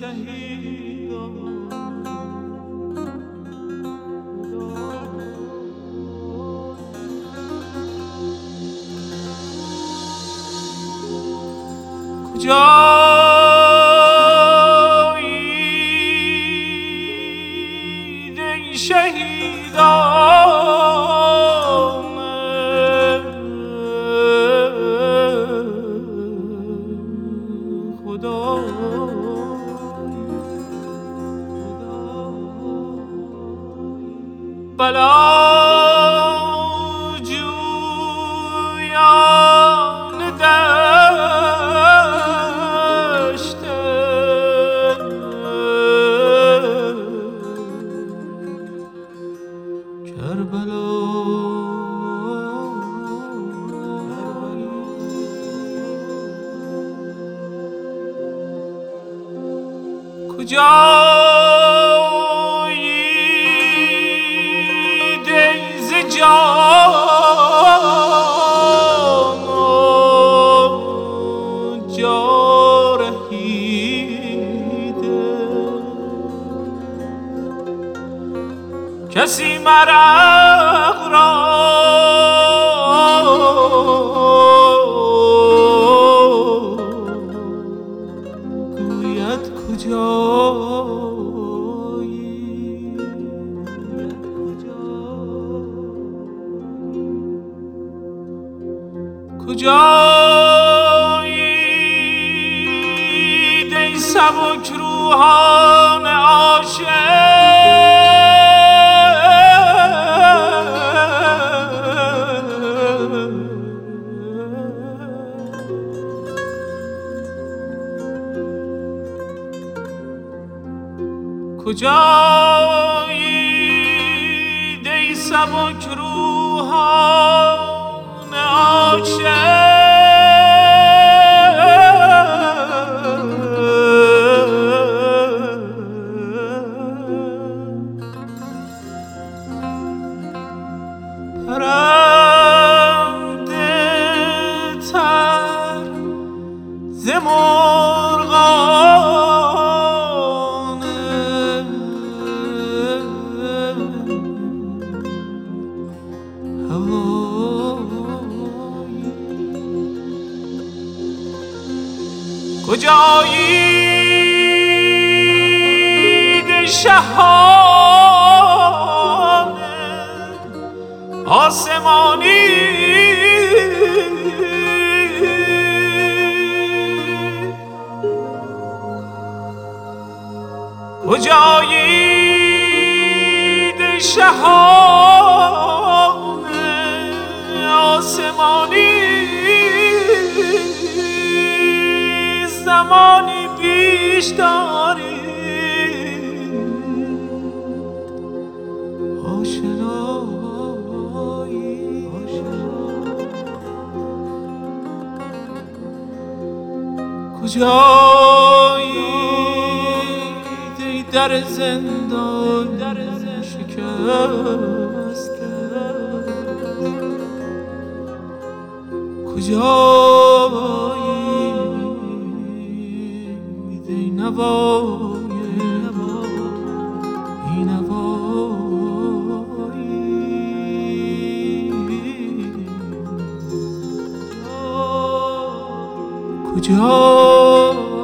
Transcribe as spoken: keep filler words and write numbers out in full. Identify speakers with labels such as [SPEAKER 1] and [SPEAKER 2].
[SPEAKER 1] شهیدان کجایید ای شهیدان خدا بلا جویان دشت کربلا کجایید ای ز جان و جارهیده کسی مرق را گوید کجایی کجایید ای سبک روحان عاشق کجایید ای سبک روحان عاشق پرنده تر ز مرغان هوایی کجایید شهان آسمانی کجایید شهان آسمانی زمانی پیش دارید آشنایی کجایید ای در زندان در شکسته کجایید ای نوای ای نوایی کجا